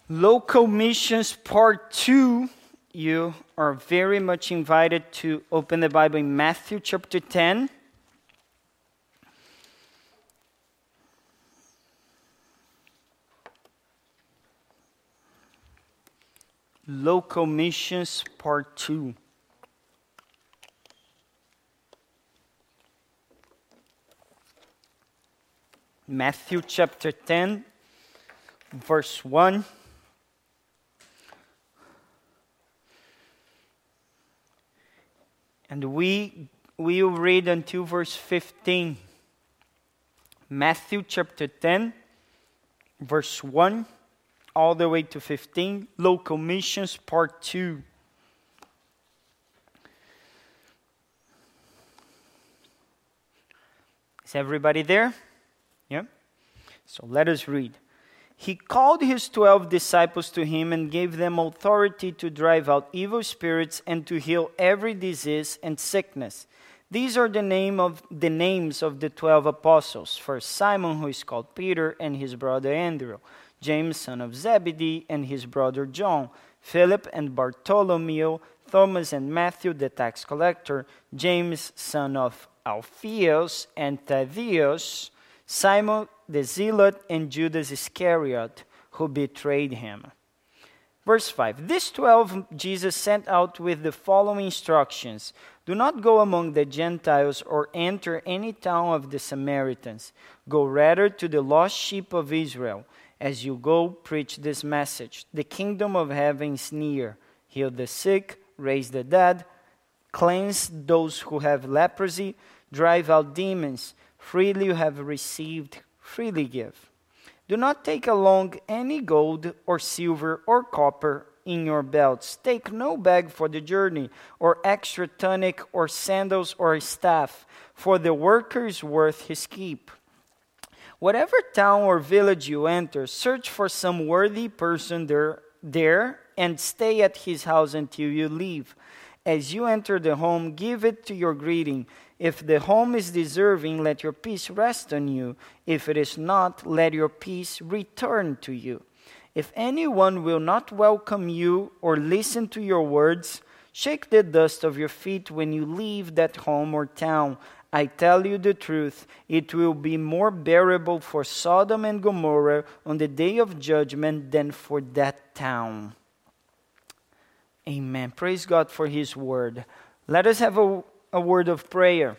Local Missions Part 2. You are very much invited to open the Bible in Matthew chapter 10. Local Missions Part 2. Matthew chapter 10, verse 1. And we will read until verse 15. Matthew chapter 10, verse 1, all the way to 15. Local Missions Part 2. Is everybody there? Yeah? So let us read. He called his 12 disciples to him and gave them authority to drive out evil spirits and to heal every disease and sickness. These are the names of the 12 apostles. First Simon, who is called Peter, and his brother Andrew. James, son of Zebedee, and his brother John. Philip and Bartholomew. Thomas and Matthew, the tax collector. James, son of Alphaeus, and Thaddeus. Simon the Zealot, and Judas Iscariot, who betrayed him. Verse 5. These 12 Jesus sent out with the following instructions. Do not go among the Gentiles or enter any town of the Samaritans. Go rather to the lost sheep of Israel. As you go, preach this message. The kingdom of heaven is near. Heal the sick, raise the dead, cleanse those who have leprosy, drive out demons. Freely you have received, freely give. Do not take along any gold or silver or copper in your belts. Take no bag for the journey, or extra tunic or sandals or a staff, for the worker is worth his keep. Whatever town or village you enter, search for some worthy person there and stay at his house until you leave. As you enter the home, give it to your greeting. If the home is deserving, let your peace rest on you. If it is not, let your peace return to you. If anyone will not welcome you or listen to your words, shake the dust of your feet when you leave that home or town. I tell you the truth, it will be more bearable for Sodom and Gomorrah on the day of judgment than for that town. Amen. Praise God for His word. Let us have a word of prayer.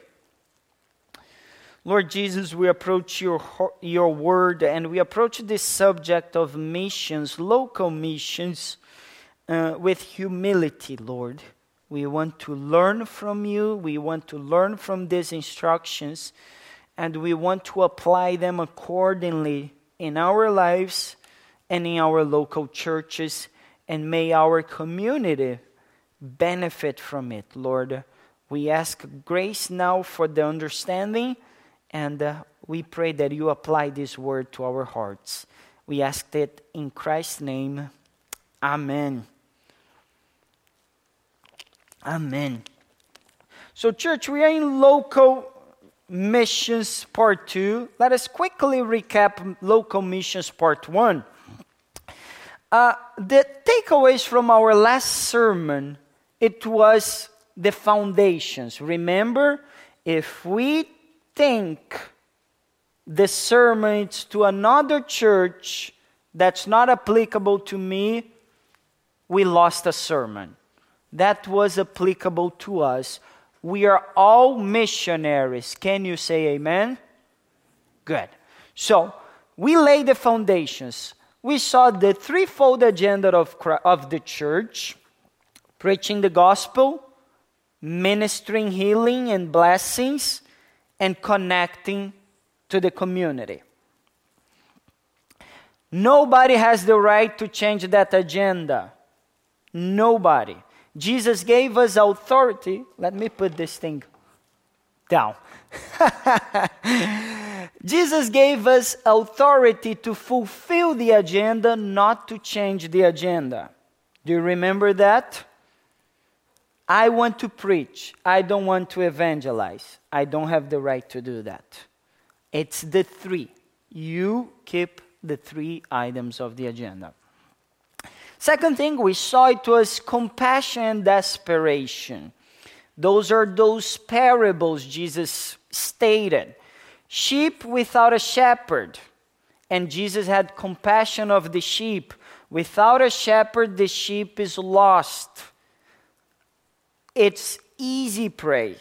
Lord Jesus, we approach your word and we approach this subject of missions, local missions, with humility, Lord. We want to learn from you. We want to learn from these instructions, and we want to apply them accordingly in our lives and in our local churches, and may our community benefit from it, Lord. We ask grace now for the understanding, and we pray that you apply this word to our hearts. We ask it in Christ's name. Amen. Amen. So, church, we are in Local Missions Part 2. Let us quickly recap Local Missions Part 1. The takeaways from our last sermon, it was the foundations. Remember, if we think the sermon is to another church that's not applicable to me, we lost a sermon. That was applicable to us. We are all missionaries. Can you say amen? Good. So, we laid the foundations. We saw the threefold agenda of the church: preaching the gospel, ministering healing and blessings, and connecting to the community. Nobody has the right to change that agenda. Nobody. Jesus gave us authority. Let me put this thing down. Jesus gave us authority to fulfill the agenda, not to change the agenda. Do you remember that? I want to preach. I don't want to evangelize. I don't have the right to do that. It's the three. You keep the three items of the agenda. Second thing we saw, it was compassion and desperation. Those are those parables Jesus stated. Sheep without a shepherd. And Jesus had compassion of the sheep. Without a shepherd, the sheep is lost. It's easy prey.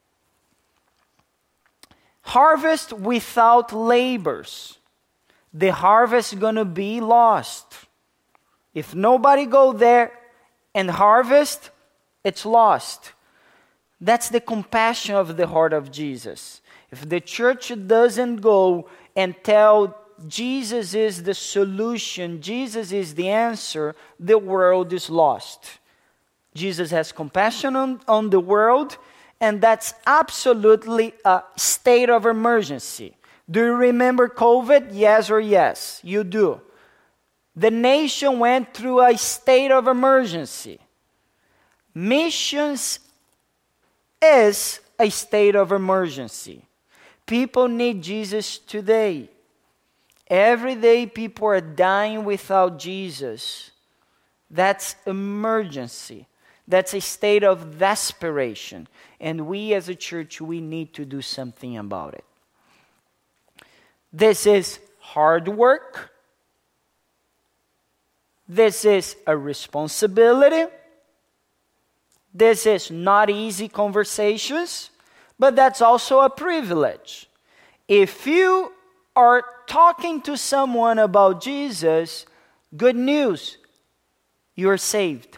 Harvest without labors. The harvest is going to be lost. If nobody go there and harvest, it's lost. That's the compassion of the heart of Jesus. If the church doesn't go and tell Jesus is the solution, Jesus is the answer, the world is lost. Jesus has compassion on the world, and that's absolutely a state of emergency. Do you remember COVID? Yes or yes? You do. The nation went through a state of emergency. Missions is a state of emergency. People need Jesus today. Every day people are dying without Jesus. That's emergency. That's a state of desperation. And we as a church, we need to do something about it. This is hard work. This is a responsibility. This is not easy conversations, but that's also a privilege. If you are talking to someone about Jesus, good news, you're saved.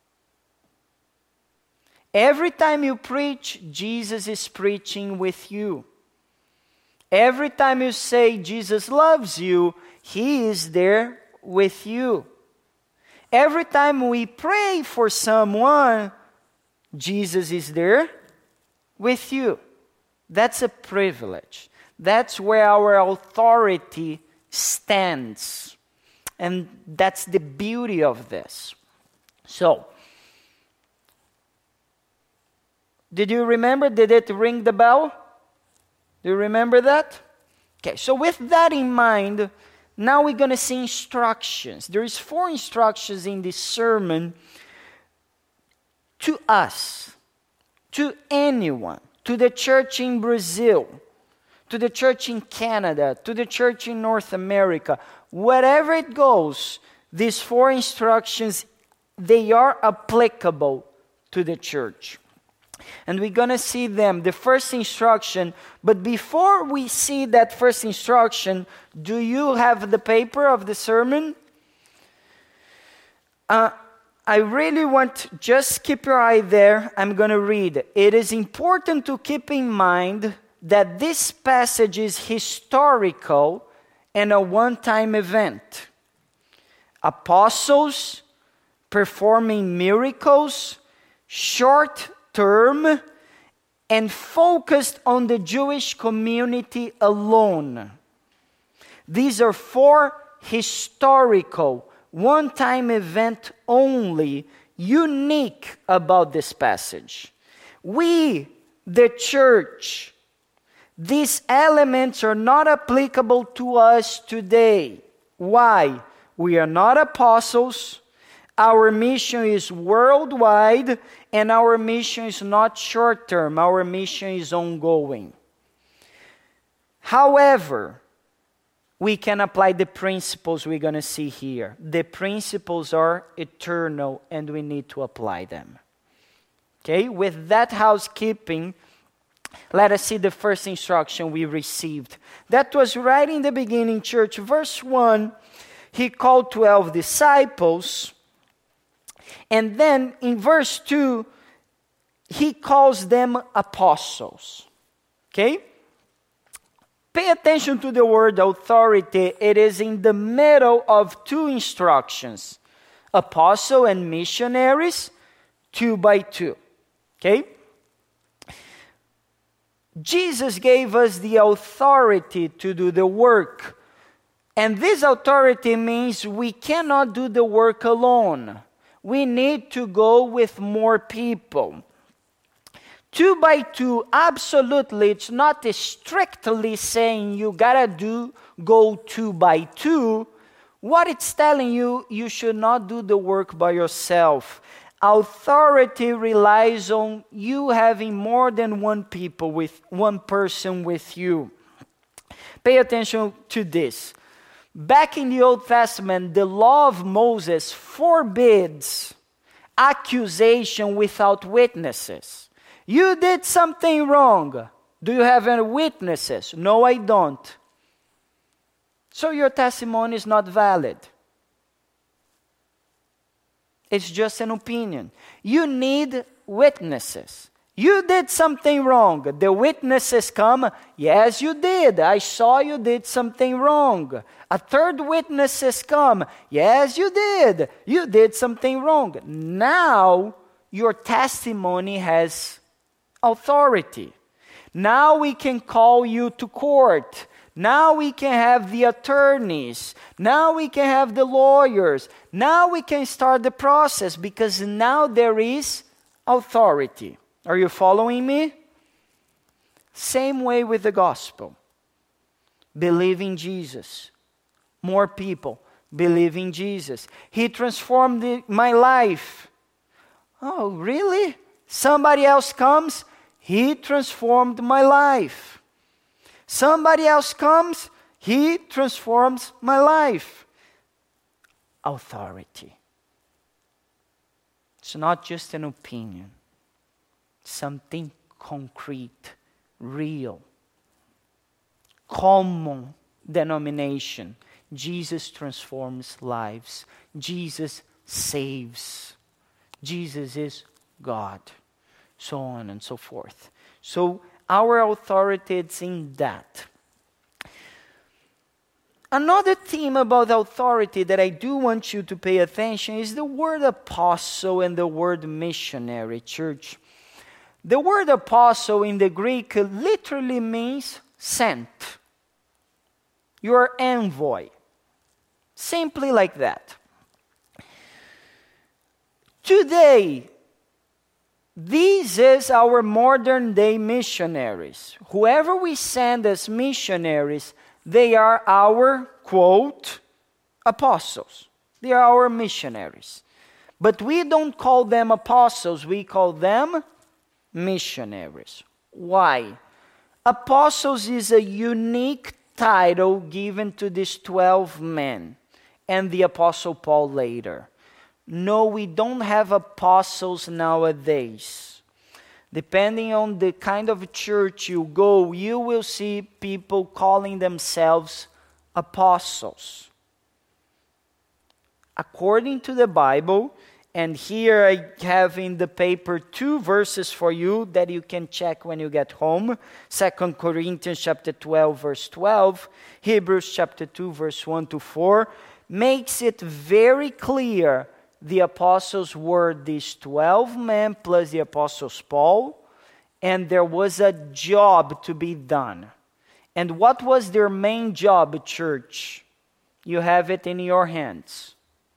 Every time you preach, Jesus is preaching with you. Every time you say Jesus loves you, He is there with you. Every time we pray for someone, Jesus is there with you. That's a privilege. That's where our authority stands. And that's the beauty of this. So, did you remember? Did it ring the bell? Do you remember that? Okay, so with that in mind, now we're going to see instructions. There is 4 instructions in this sermon to us, to anyone, to the church in Brazil, to the church in Canada, to the church in North America. Wherever it goes, these 4 instructions, they are applicable to the church. And we're going to see them, the first instruction. But before we see that first instruction, do you have the paper of the sermon? I really want, just keep your eye there. I'm going to read. It is important to keep in mind that this passage is historical and a one-time event. Apostles performing miracles, short-term, and focused on the Jewish community alone. These are 4 historical, one-time event only, unique about this passage. We, the church, these elements are not applicable to us today. Why? We are not apostles. Our mission is worldwide, and our mission is not short-term. Our mission is ongoing. However, we can apply the principles we're going to see here. The principles are eternal, and we need to apply them. Okay, with that housekeeping, let us see the first instruction we received. That was right in the beginning, church. Verse 1, He called 12 disciples. And then in verse 2, He calls them apostles. Okay? Pay attention to the word authority. It is in the middle of 2 instructions. Apostle and missionaries, 2 by 2. Okay? Jesus gave us the authority to do the work. And this authority means we cannot do the work alone. We need to go with more people. 2 by 2, absolutely, it's not strictly saying you gotta go 2 by 2. What it's telling you, you should not do the work by yourself. Authority relies on you having more than one person with you. Pay attention to this. Back in the Old Testament, the law of Moses forbids accusation without witnesses. You did something wrong. Do you have any witnesses? No, I don't. So your testimony is not valid. It's just an opinion. You need witnesses. You did something wrong. The witnesses come. Yes, you did. I saw you did something wrong. A third witnesses come. Yes, you did. You did something wrong. Now your testimony has authority. Now we can call you to court. Now we can have the attorneys. Now we can have the lawyers. Now we can start the process because now there is authority. Are you following me? Same way with the gospel. Believe in Jesus. More people believe in Jesus. He transformed my life. Oh, really? Somebody else comes. He transformed my life. Somebody else comes. He transforms my life. Authority. It's not just an opinion. Something concrete, real, common denomination. Jesus transforms lives. Jesus saves. Jesus is God. So on and so forth. So our authority is in that. Another theme about authority that I do want you to pay attention is the word apostle and the word missionary, church. The word apostle in the Greek literally means sent. Your envoy. Simply like that. Today, this is our modern day missionaries. Whoever we send as missionaries, they are our, quote, apostles. They are our missionaries. But we don't call them apostles, we call them missionaries. Why? Apostles is a unique title given to these 12 men and the Apostle Paul later. No, we don't have apostles nowadays. Depending on the kind of church you go, you will see people calling themselves apostles. According to the Bible, and here I have in the paper 2 verses for you that you can check when you get home. 2 Corinthians chapter 12, verse 12. Hebrews chapter 2, verse 1 to 4. Makes it very clear the apostles were these 12 men plus the apostles Paul. And there was a job to be done. And what was their main job, church? You have it in your hands.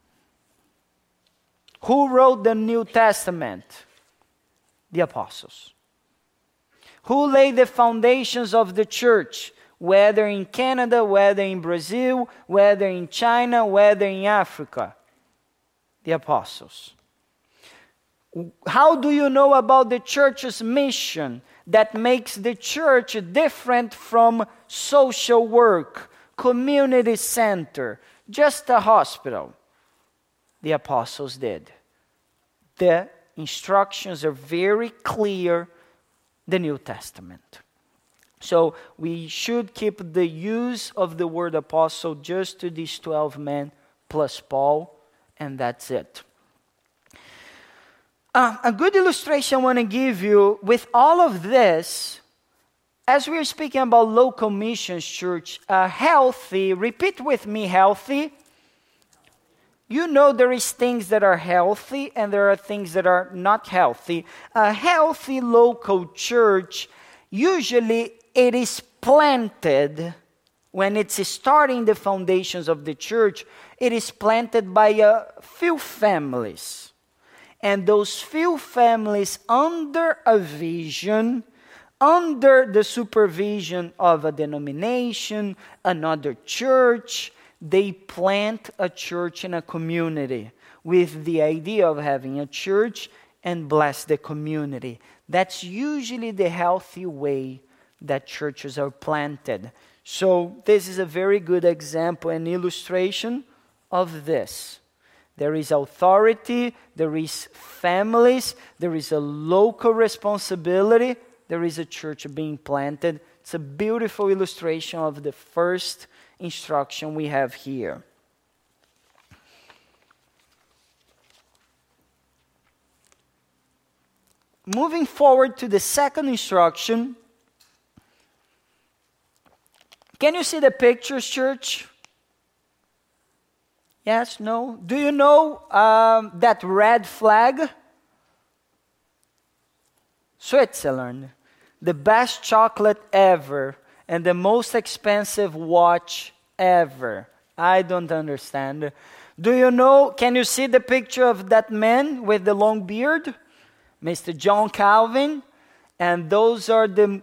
Who wrote the New Testament? The apostles. Who laid the foundations of the church? Whether in Canada, whether in Brazil, whether in China, whether in Africa. The apostles. How do you know about the church's mission that makes the church different from social work, community center, just a hospital? The apostles did. The instructions are very clear, the New Testament. So we should keep the use of the word apostle just to these 12 men plus Paul, and that's it. A good illustration I want to give you with all of this, as we're speaking about local missions, church, healthy, repeat with me, healthy. You know there is things that are healthy and there are things that are not healthy. A healthy local church, usually it is planted, when it's starting the foundations of the church, it is planted by a few families. And those few families under a vision, under the supervision of a denomination, another church, they plant a church in a community with the idea of having a church and bless the community. That's usually the healthy way that churches are planted. So this is a very good example and illustration of this. There is authority, there is families, there is a local responsibility, there is a church being planted. It's a beautiful illustration of the first instruction we have here. Moving forward to the second instruction. Can you see the pictures, church? Yes, no? Do you know that red flag? Switzerland. The best chocolate ever and the most expensive watch ever. I don't understand. Do you know, can you see the picture of that man with the long beard? Mr. John Calvin. And those are the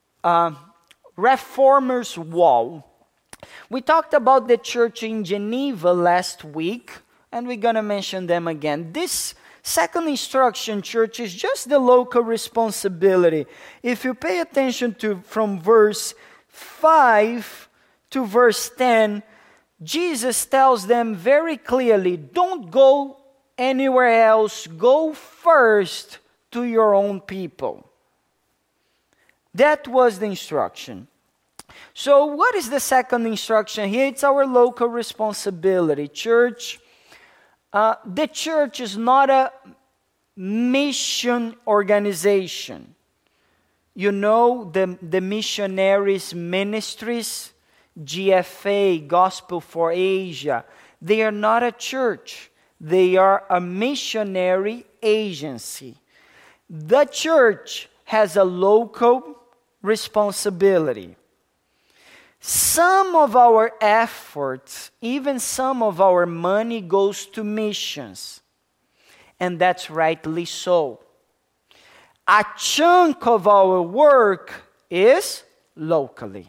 Reformers' Wall. We talked about the church in Geneva last week, and we're going to mention them again. This second instruction, church, is just the local responsibility. If you pay attention to from verse 5 to verse 10, Jesus tells them very clearly, don't go anywhere else, go first to your own people. That was the instruction. So what is the second instruction here? It's our local responsibility. Church, the church is not a mission organization. You know, the missionaries ministries, GFA, Gospel for Asia, they are not a church. They are a missionary agency. The church has a local responsibility. Some of our efforts, even some of our money goes to missions. And that's rightly so. A chunk of our work is locally.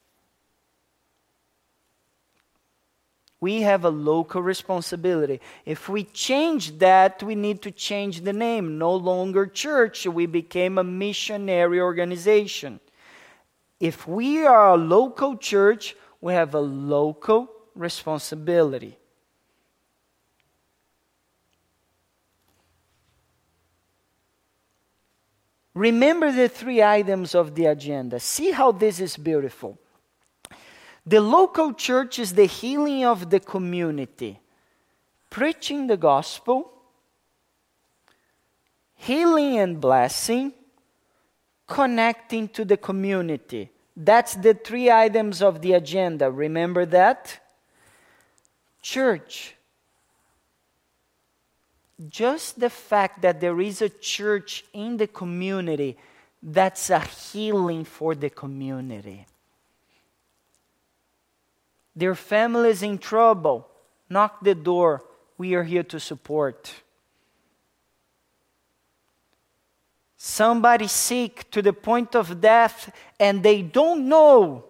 We have a local responsibility. If we change that, we need to change the name. No longer church, we became a missionary organization. If we are a local church, we have a local responsibility. Remember the 3 items of the agenda. See how this is beautiful. The local church is the healing of the community. Preaching the gospel, healing and blessing, connecting to the community. That's the 3 items of the agenda. Remember that? Church. Just the fact that there is a church in the community, that's a healing for the community. Their family is in trouble. Knock the door. We are here to support. Somebody sick to the point of death and they don't know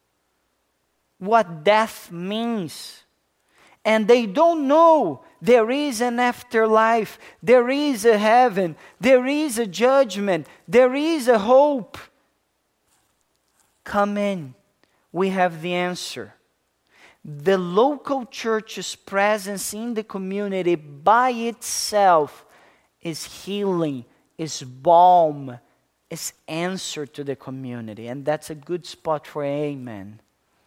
what death means. And they don't know there is an afterlife, there is a heaven, there is a judgment, there is a hope. Come in. We have the answer. The local church's presence in the community by itself is healing, is balm, is answer to the community. And that's a good spot for amen.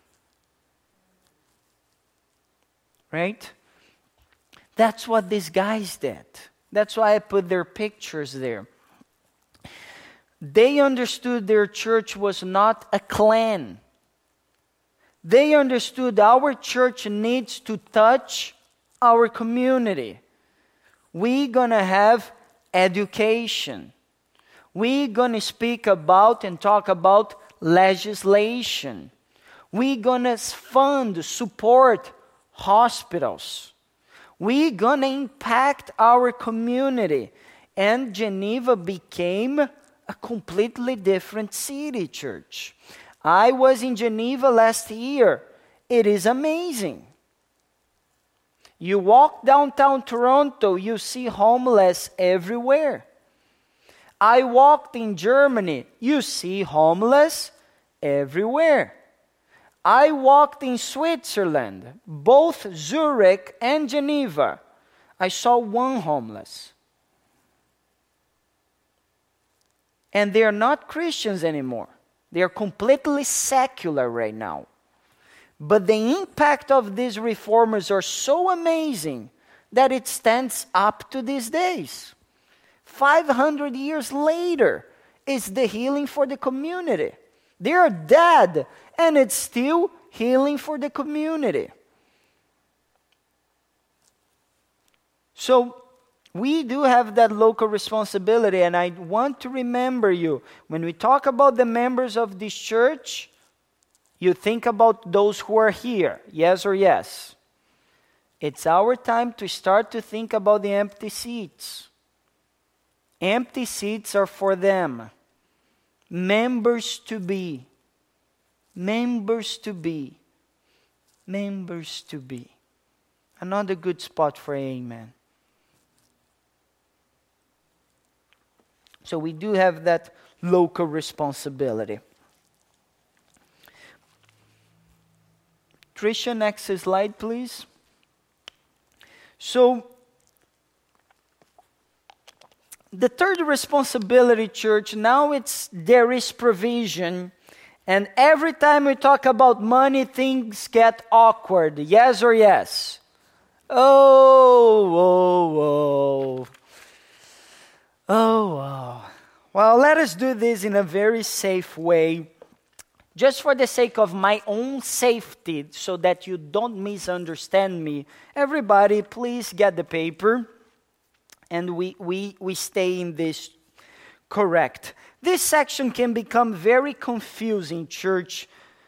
Right? That's what these guys did. That's why I put their pictures there. They understood their church was not a clan. They understood our church needs to touch our community. We're going to have education. We're going to speak about and talk about legislation. We're going to fund, support hospitals. We're going to impact our community. And Geneva became a completely different city, church. I was in Geneva last year. It is amazing. You walk downtown Toronto, you see homeless everywhere. I walked in Germany, you see homeless everywhere. I walked in Switzerland, both Zurich and Geneva. I saw one homeless. And they are not Christians anymore. They are completely secular right now. But the impact of these reformers are so amazing that it stands up to these days. 500 years later, it's the healing for the community. They are dead, and it's still healing for the community. So, we do have that local responsibility, and I want to remember you, when we talk about the members of this church, you think about those who are here, yes or yes? It's our time to start to think about the empty seats. Empty seats are for them. Members to be. Members to be. Members to be. Another good spot for amen. So we do have that local responsibility. Tricia, next slide, please. So, the third responsibility, church, now it's there is provision. And every time we talk about money, things get awkward. Yes or yes? Oh. Well, let us do this in a very safe way. Just for the sake of my own safety, so that you don't misunderstand me. Everybody, please get the paper. And we stay in this correct. This section can become very confusing, church.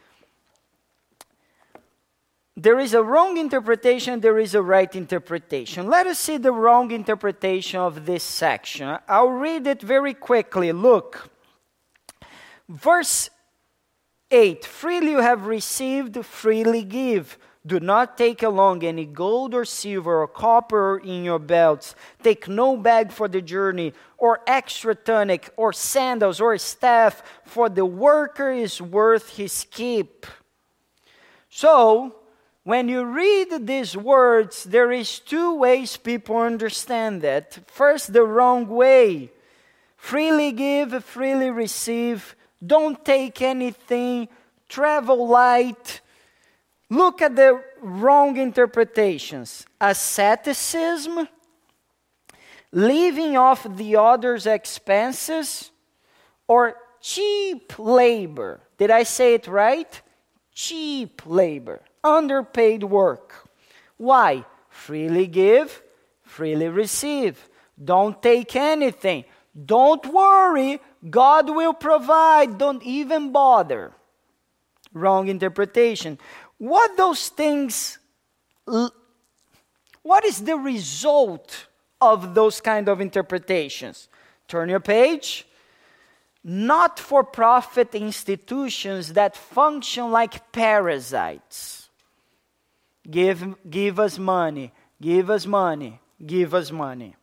There is a wrong interpretation, there is a right interpretation. Let us see the wrong interpretation of this section. I'll read it very quickly. Look. Verse 8. Freely you have received, freely give. Do not take along any gold or silver or copper in your belts. Take no bag for the journey, or extra tunic, or sandals, or staff, for the worker is worth his keep. So, when you read these words, there is two ways people understand that. First, the wrong way. Freely give, freely receive. Don't take anything. Travel light. Look at the wrong interpretations. Asceticism, living off the other's expenses, or cheap labor. Did I say it right? Cheap labor, underpaid work. Why? Freely give, freely receive. Don't take anything. Don't worry, God will provide. Don't even bother. Wrong interpretation. What is the result of those kind of interpretations? Turn your page. Not-for-profit institutions that function like parasites. Give us money, give us money, give us money.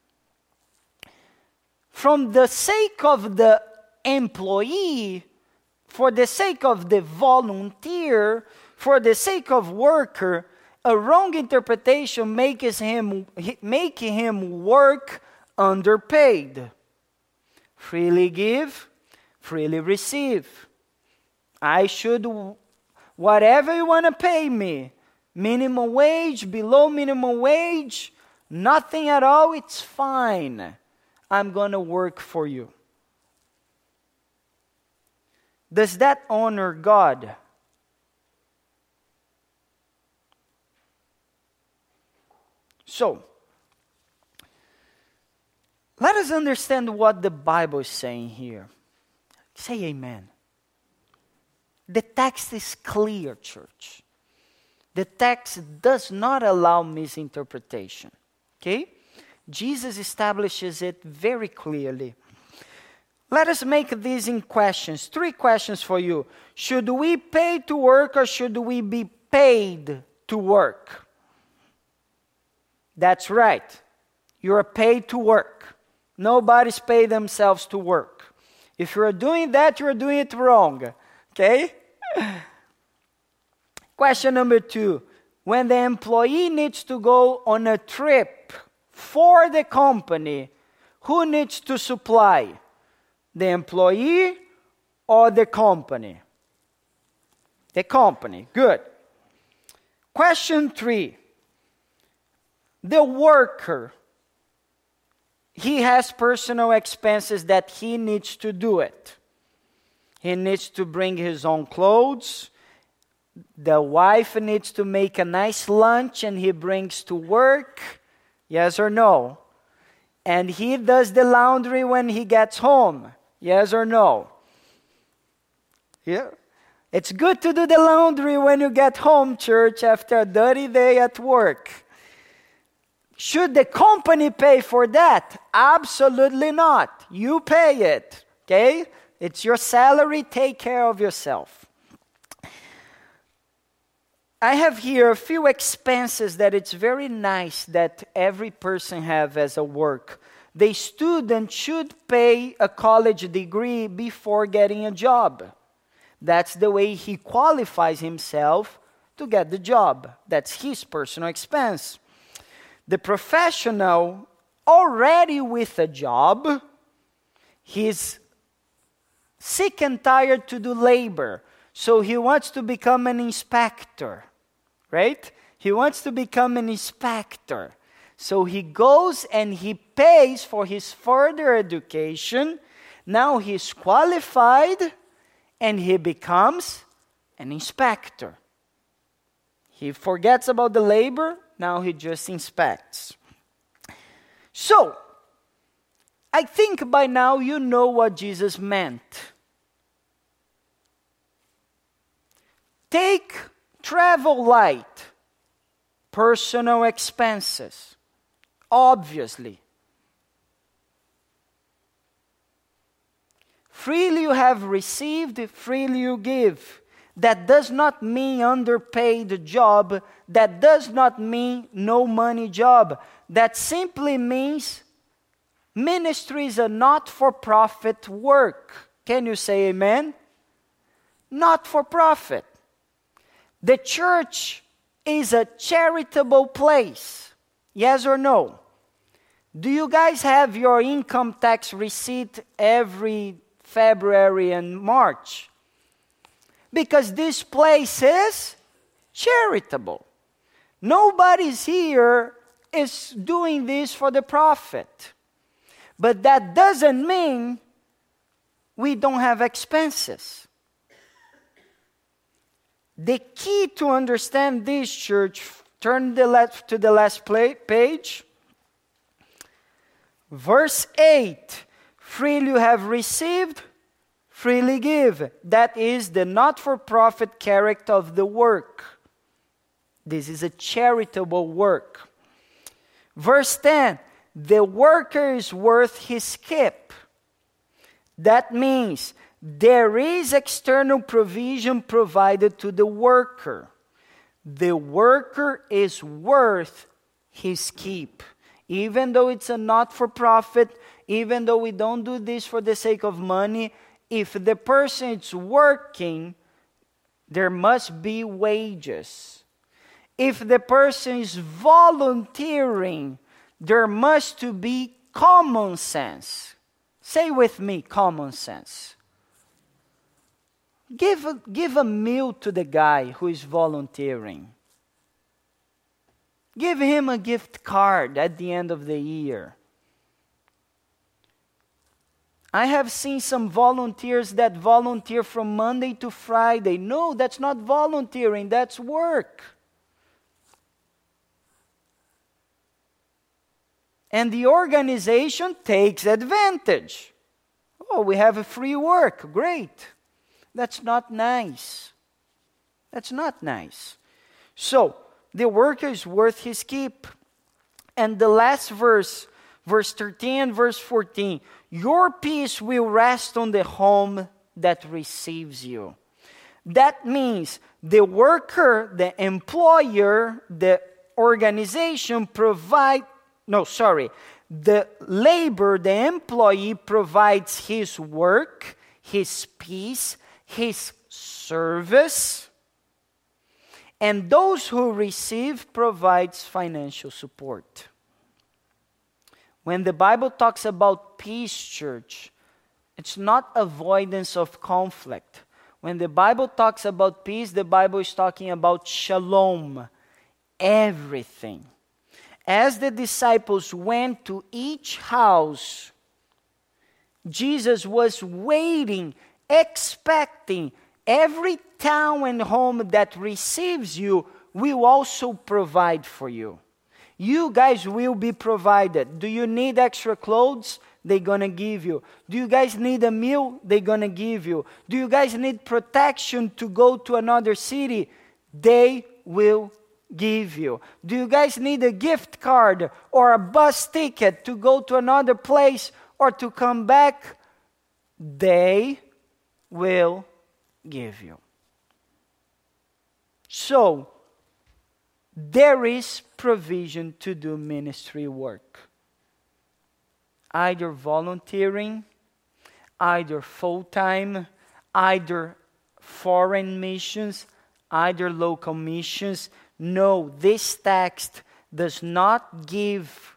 From the sake of the employee, for the sake of the volunteer, for the sake of worker, a wrong interpretation makes him work underpaid. Freely give, freely receive. I should, whatever you want to pay me, minimum wage, below minimum wage, nothing at all, it's fine. I'm going to work for you. Does that honor God? So, let us understand what the Bible is saying here. Say amen. The text is clear, church. The text does not allow misinterpretation. Okay? Jesus establishes it very clearly. Let us make these in questions. 3 questions for you. Should we pay to work, or should we be paid to work? That's right. You're paid to work. Nobody's paid themselves to work. If you're doing that, you're doing it wrong. Okay? Question number 2. When the employee needs to go on a trip for the company, who needs to supply? The employee or the company? The company. Good. Question 3. The worker, he has personal expenses that he needs to do it. He needs to bring his own clothes. The wife needs to make a nice lunch and he brings to work. Yes or no? And he does the laundry when he gets home. Yes or no? Yeah. It's good to do the laundry when you get home, church, after a dirty day at work. Should the company pay for that? Absolutely not. You pay it. Okay? It's your salary. Take care of yourself. I have here a few expenses that it's very nice that every person have as a work. The student should pay a college degree before getting a job. That's the way he qualifies himself to get the job. That's his personal expense. The professional already with a job, he's sick and tired to do labor. So he wants to become an inspector, right? He wants to become an inspector. So he goes and he pays for his further education. Now he's qualified and he becomes an inspector. He forgets about the labor, now he just inspects. So, I think by now you know what Jesus meant. Take travel light, personal expenses, obviously. Freely you have received, freely you give. That does not mean underpaid job. That does not mean no money job. That simply means ministry is a not-for-profit work. Can you say amen? Not for profit. The church is a charitable place. Yes or no? Do you guys have your income tax receipt every February and March? Because this place is charitable. Nobody's here is doing this for the profit. But that doesn't mean we don't have expenses. The key to understand this, church, turn to the last page. Verse 8, freely you have received, freely give. That is the not-for-profit character of the work. This is a charitable work. Verse 10, the worker is worth his keep. That means there is external provision provided to the worker. The worker is worth his keep. Even though it's a not-for-profit, even though we don't do this for the sake of money, if the person is working, there must be wages. If the person is volunteering, there must be common sense. Say with me, common sense. Give a meal to the guy who is volunteering. Give him a gift card at the end of the year. I have seen some volunteers that volunteer from Monday to Friday. No, that's not volunteering, that's work. And the organization takes advantage. Oh, we have a free work. Great. That's not nice. That's not nice. So, the worker is worth his keep. And the last verse 13 and verse 14. Your peace will rest on the home that receives you. That means the worker, the employer, the organization the employee provides his work, his peace, his service, and those who receive provides financial support. When the Bible talks about peace, church, it's not avoidance of conflict. When the Bible talks about peace, the Bible is talking about shalom, everything. As the disciples went to each house, Jesus was waiting, expecting every town and home that receives you will also provide for you. You guys will be provided. Do you need extra clothes? They're going to give you. Do you guys need a meal? They're going to give you. Do you guys need protection to go to another city? They will give you. Do you guys need a gift card or a bus ticket to go to another place or to come back? They will give you. So, there is provision to do ministry work. Either volunteering, either full-time, either foreign missions, either local missions. No, this text does not give,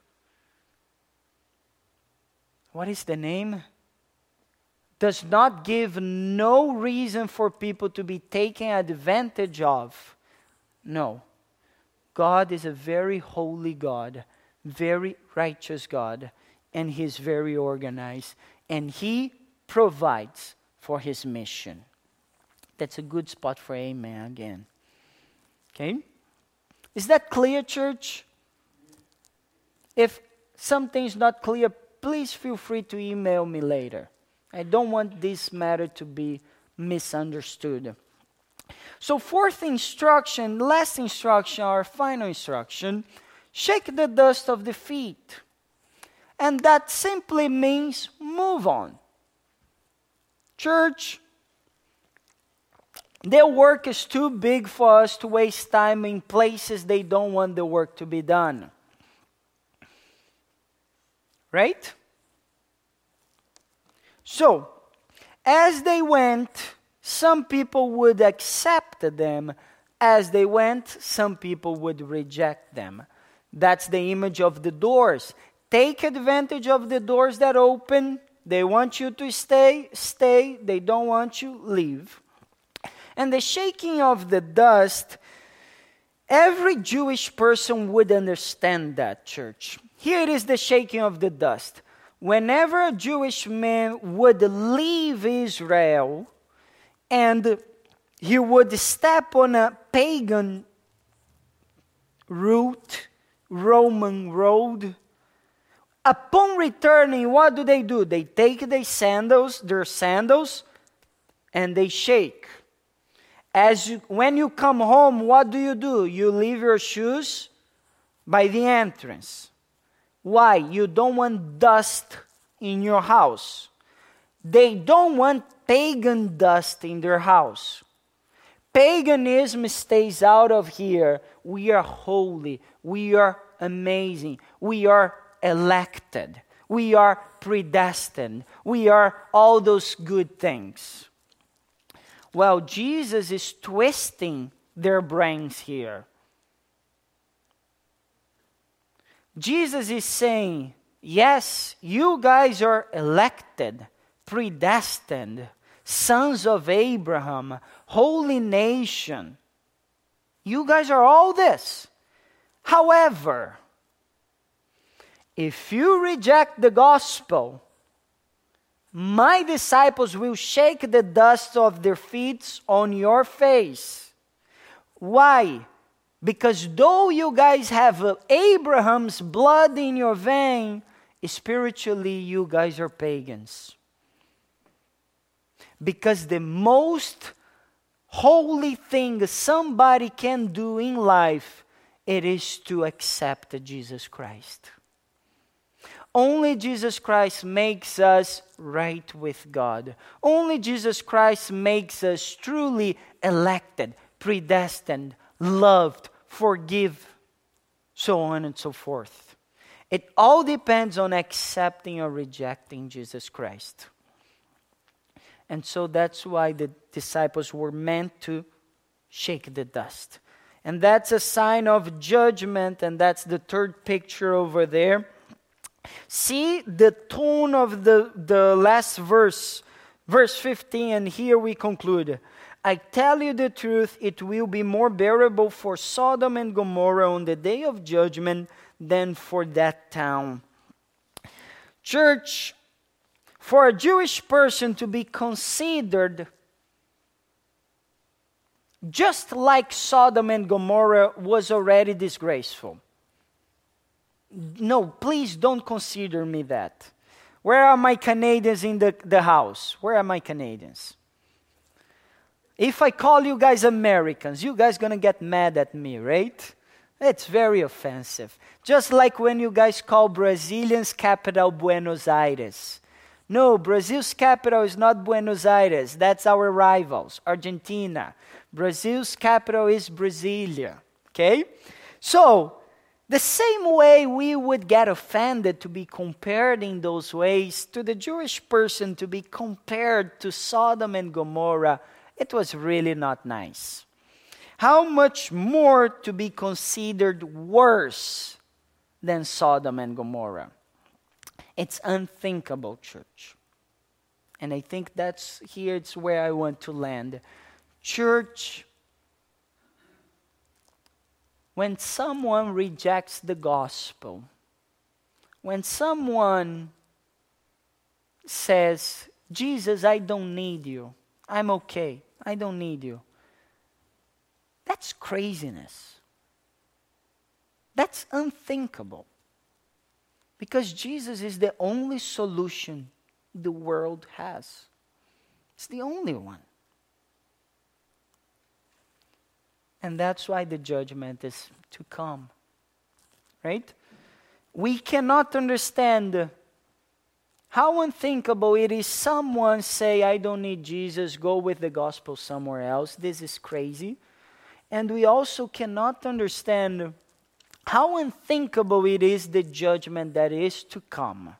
what is the name? Does not give no reason for people to be taken advantage of. No. God is a very holy God, very righteous God, and He's very organized, and He provides for His mission. That's a good spot for amen again. Okay? Is that clear, church? If something's not clear, please feel free to email me later. I don't want this matter to be misunderstood. So fourth instruction, last instruction, our final instruction, shake the dust of the feet. And that simply means move on. Church, their work is too big for us to waste time in places they don't want the work to be done. Right? So, as they went, some people would accept them. As they went, some people would reject them. That's the image of the doors. Take advantage of the doors that open. They want you to stay, stay. They don't want you, leave. And the shaking of the dust, every Jewish person would understand that, church. Here it is, the shaking of the dust. Whenever a Jewish man would leave Israel and he would step on a pagan route, Roman road, upon returning, what do? They take their sandals, and they shake. When you come home, what do? You leave your shoes by the entrance. Why? You don't want dust in your house. They don't want pagan dust in their house. Paganism stays out of here. We are holy. We are amazing. We are elected. We are predestined. We are all those good things. Well, Jesus is twisting their brains here. Jesus is saying, yes, you guys are elected, predestined, sons of Abraham, holy nation. You guys are all this. However, if you reject the gospel, my disciples will shake the dust of their feet on your face. Why? Because though you guys have Abraham's blood in your vein, spiritually you guys are pagans. Because the most holy thing somebody can do in life, it is to accept Jesus Christ. Only Jesus Christ makes us right with God. Only Jesus Christ makes us truly elected, predestined, loved, forgive. so on and so forth. It all depends on accepting or rejecting Jesus Christ. And so that's why the disciples were meant to shake the dust. And that's a sign of judgment, and that's the third picture over there. See the tone of the last verse, verse 15, and here we conclude. I tell you the truth, it will be more bearable for Sodom and Gomorrah on the day of judgment than for that town. Church, for a Jewish person to be considered just like Sodom and Gomorrah was already disgraceful. No, please don't consider me that. Where are my Canadians in the house? Where are my Canadians? If I call you guys Americans, you guys gonna get mad at me, right? It's very offensive. Just like when you guys call Brazilians capital Buenos Aires. No, Brazil's capital is not Buenos Aires. That's our rivals, Argentina. Brazil's capital is Brasilia, okay? So, the same way we would get offended to be compared in those ways, to the Jewish person to be compared to Sodom and Gomorrah, it was really not nice. How much more to be considered worse than Sodom and Gomorrah? It's unthinkable, church. And I think it's where I want to land. Church, when someone rejects the gospel, when someone says, Jesus, I don't need you, I'm okay, I don't need you, that's craziness. That's unthinkable. Because Jesus is the only solution the world has. It's the only one. And that's why the judgment is to come. Right? We cannot understand how unthinkable it is someone say, I don't need Jesus, go with the gospel somewhere else. This is crazy. And we also cannot understand how unthinkable it is the judgment that is to come.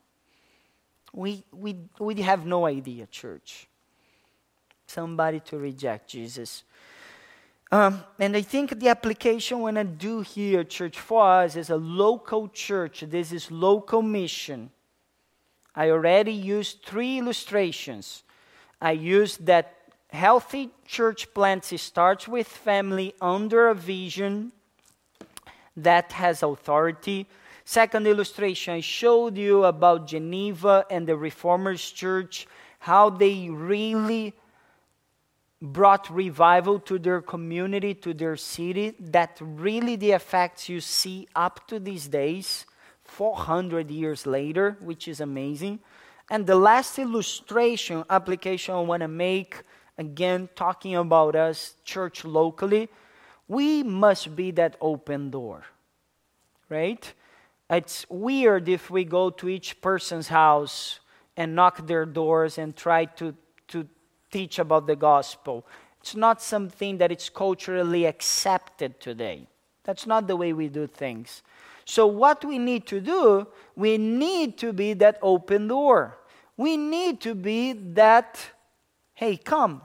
We have no idea, church. Somebody to reject Jesus. And I think the application when I do here, church, for us as a local church, this is local mission. I already used 3 illustrations. I used that healthy church plant starts with family under a vision that has authority. Second illustration, I showed you about Geneva and the Reformers Church, how they really brought revival to their community, to their city, that really the effects you see up to these days, 400 years later, which is amazing. And the last illustration, application I want to make, again, talking about us, church locally, we must be that open door, right? It's weird if we go to each person's house and knock their doors and try to teach about the gospel. It's not something that it's culturally accepted today. That's not the way we do things. So what we need to do, we need to be that open door. We need to be that, hey, come.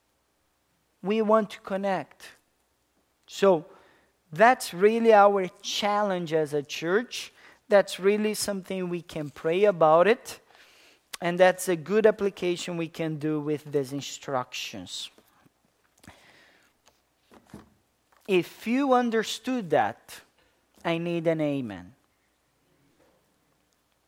We want to connect. So that's really our challenge as a church. That's really something we can pray about it. And that's a good application we can do with these instructions. If you understood that, I need an amen.